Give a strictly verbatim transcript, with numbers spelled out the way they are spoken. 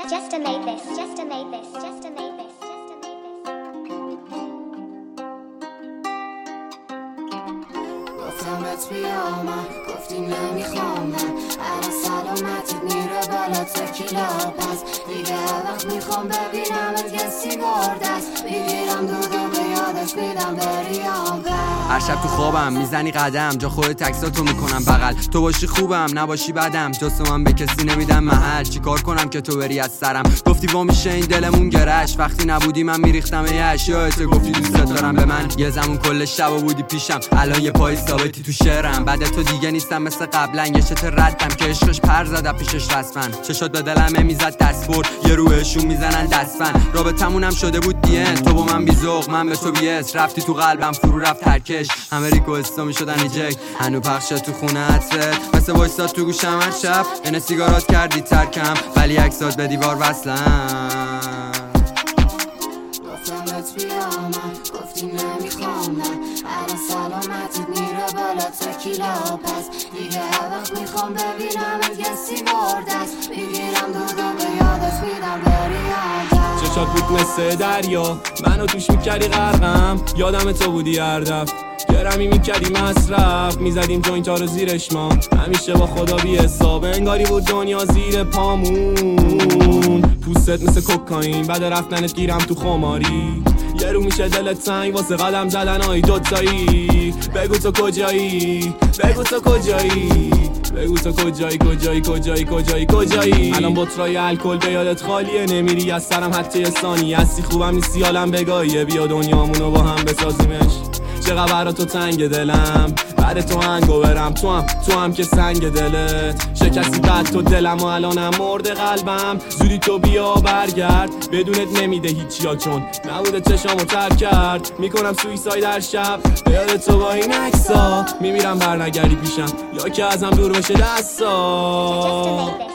just to make this, just to make this, just to make this, just to make this. گفتمت بیا من گفتی نمیخوام من الان سلامتت میره بالا تکیلا پس دیگه وقت میخوام ببینمت یه سیگار دست میگیرم دودو به یادش میدم بریام هر شب تو خوابم میزنی قدم جا خودت تکساتو میکنم بغل تو باشی خوبم نباشی بدم جستو من به کسی نمیدم محل چیکار کنم که تو بری از سرم گفتی وا میشه این دلمون گرش وقتی نبودی من میریختم یه اشیاءت گفتی دوست دارم به من یه زمان کل شبا بودی پیشم الان یه پای ثابتی تو شعرم بعد تو دیگه نیستم مثل قبلا یه چت ردم که عشقش پر زد پیشش رسما چشات به دلم میزد دست برد یه روحشون میزنن دستفن رابطمون هم شده بود دیه تو با من بیذوق من به تو بیس رفتی تو قلبم فرو رفت ترکش همه ریکوئستا میشدن ریجکت هنو پخشت تو خونه عطرت مثل وایساد تو گوشم هر شب این سیگارات کردی ترکم ولی عکسات به دیوار وصلن گفتمت بیا من گفتی نمیخوام من الان سلامتت میره بالا تکیلا پس دیگه هر وقت میخوام ببینمت یه سیگار دست میگیرم دودو به یادش میدم بریام چشات بود مثل دریا منو توش میکردی غرقم یادم تو بودی هر دفع گرمی میکردی مصرف میزدیم جوینتا رو زیرش ما همیشه با خدا بی حساب انگاری بود دنیا زیر پامون پوستت مثل کوکائین بعد رفتنت گیرم تو خماری یه رو میشه دلت سنگ واسه قدم زدن های دوتایی بگو تو کجایی بگو تو کجایی بگو تو کجایی کجایی کجایی کجایی کجایی الان بطرای الکل به یادت خالیه نمیری از سرم حتی یه ثانی هستی خوبم نیستی حالم بگاهیه بیا دنیامونو با هم بسازیمش چقدر برا تو تنگ دلم بعد تو هنگو برم تو هم تو هم که سنگ دلت شکستی بعد تو دلم و الانم مرده قلبم زودی تو بیا برگرد بدونت نمیده هیچی ها چون نبوده چشامو ترک کرد میکنم سویساید در شب بیاد تو با این عکسا میمیرم برنگردی پیشم یا که ازم دور بشه دستا